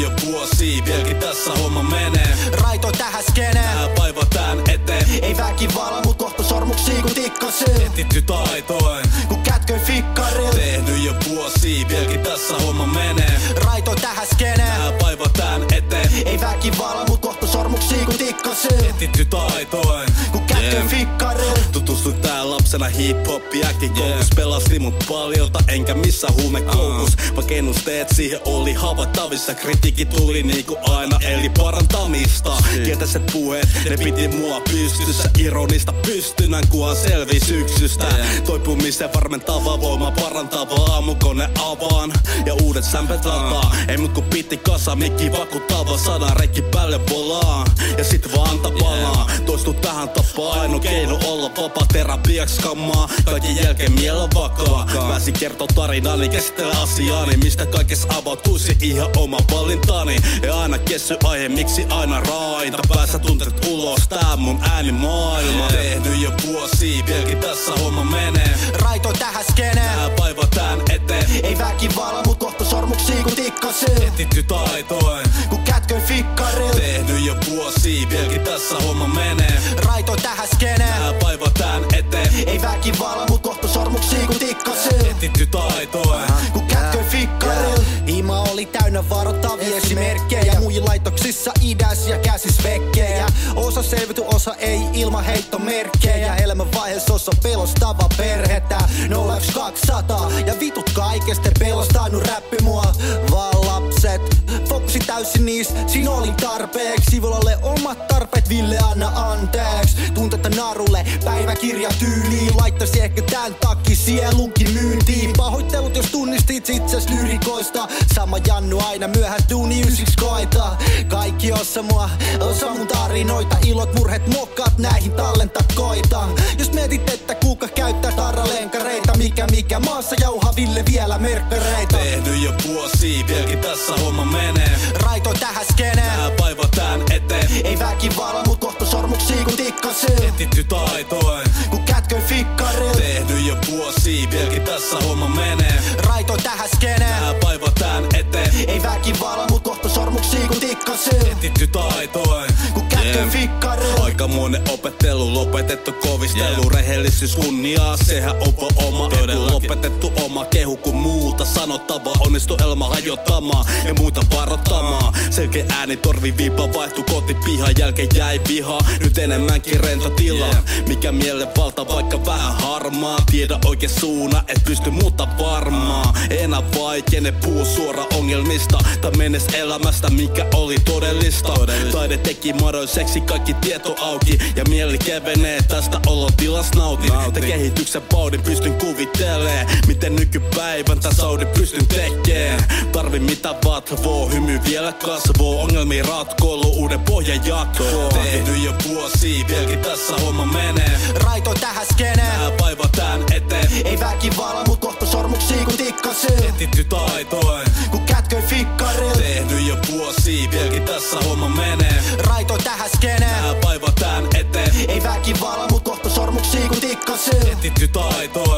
jo vuosia, vieläkin tässä homma menee. Raito tähän skeneen, Tää vaiva tän eteen. ei väkivallan, mut kohta sormuksia kun tikkasin. Etitty taitoin, kun kätköin fikkaril. Tehnyt jo vuosia, vieläkin tässä homma menee. Raito tähän skeneen, Tää vaiva tän eteen. ei väkivallan, mut kohta sormuksia kun tikkasin. Etitty taitoin, kun kätköin fikkaril. Tutustuin tää lapsena hip-hop äkkikoulutus pelasti mut paljolta, enkä missä huumekoukus. Vaikka ennusteet siihen oli havaittavissa, kritiikki tuli niinku aina, eli parantamista. Kieltäiset puheet, ne piti mua pystyssä, ironista pystynän, kunhan selvii syksystä. Toipumisen varmentava voima parantava, aamukone avaan ja uudet sämpet lataa. Ei mut ku piti kasa, mikki vakuuttava, 100 rekki päälle volaan ja sit vaan anta palaa. Toistu tähän tapaan, aino keino olla vapaa, terapiaks kammaa, kaiken jälkeen mielen vakaa. Pääsin kertoo tarinani, käsitellä asiaani, mistä kaikessa avautuisi ihan oma valintani. Ja aina kessy aihe, miksi aina rainta, päässä tunteet ulos, tää mun äänimaailma. Tehnyt jo vuosia, vieläkin tässä homma menee. Raito tähän skeneen, Tää vaiva tän eteen. ei väkivallan, mut kohta sormuksia kun tikkasin. Etitty taitoin, kun kätköin fikkaril. tehnyt jo vuosia, vieläkin tässä homma menee. Raito tähän skeneen, Tää vaiva tän eteen. ei väkivallan, mut kohta sormuksia kun tikkasin. Etitty taitoin, kun kätköin fikkaril. Ima oli täynnä varoittavia esimerkkejä, muihin laitoksissa idäs ja käsis vekkejä. Osa selvity, osa ei ilman heittomerkkejä. Elämänvaiheessa osa pelostava perhettä 01200 ja vitut kaikesta pelostanut räppi mua. Vaan lapset, fokusi täysin niis, siinä olin tarpeeksi. Sivulalle omat tarpeet, Ville anna anteeksi. Tuntetta narulle, päiväkirja tyyliin. Laittaisi ehkä tän takia sielunkin myyntiin. Pahoittelut jos tunnistit itses lyrikoista. Sama Jannu aina myöhästyy ysiksi koita. Kaikki osa mua, osa mun tarinoita. Ilot, murhet, mokkaat näihin tallentaa koitan. Jos mietit, että kuka käyttää tarralenkareita, mikä maassa jauhaa Ville vielä merkkareita. tehnyt jo vuosia, vieläkin tässä homma menee. Raito tähän skeneen, Tää vaiva tän eteen. ei väkivallan, mut kohta sormuksia kun tikkasin. Etitty taitoin, kun kätköin fikkaril. tehnyt jo vuosia, vieläkin tässä homma menee. Raito tähän skeneen, Tää vaiva tän eteen. ei väkivallan, mut kohta sormuksia kun tikkasin. Etitty taitoin, kun kätköin fikkaril. aikamoinen opettelu, lopetettu kovistelu. Rehellisyys kunniaa, sehän on oma etu. Lopetettu oma kehu kun muuta sanottavaa. Onnistu elma hajottamaan ja muuta varoittamaan. Selkeä ääni torvi viipa vaihtu koti pihan jälkeen jäi viha. Nyt enemmänkin rento tila. Mikä mielen valta vaikka vähän harmaa. Tiedä oikein suuna, et pysty muuta varmaa. Enää vaikeene puu suora ongelmista. Tai mennes elämästä mikä oli todellista. Taide teki madoiseksi kaikki tieto auki. Ja mieli kevenee tästä olotilas nautin. Te kehityksen vauhdin pystyn kuvittelee. Miten nykypäivän tän saudin pystyn tekee. Tarvi mitä vatvoo, hymy vielä kasvoo. Ongelmia ratkoilu, uuden pohjan jatkoo. Tehnyt jo vuosia, vieläkin tässä homma menee. Raito tähän skeneen, Tää vaiva tän eteen. ei väkivallan, mut kohta sormuksia kun tikkasin. Etitty taitoin, kun kätköin fikkaril. tehnyt jo vuosia, vieläkin tässä homma menee. Raito tähän skeneen, Tää vaiva tän eteen. ei väkivallan, mut kohta sormuksia kun tikkasin. Etitty taitoin.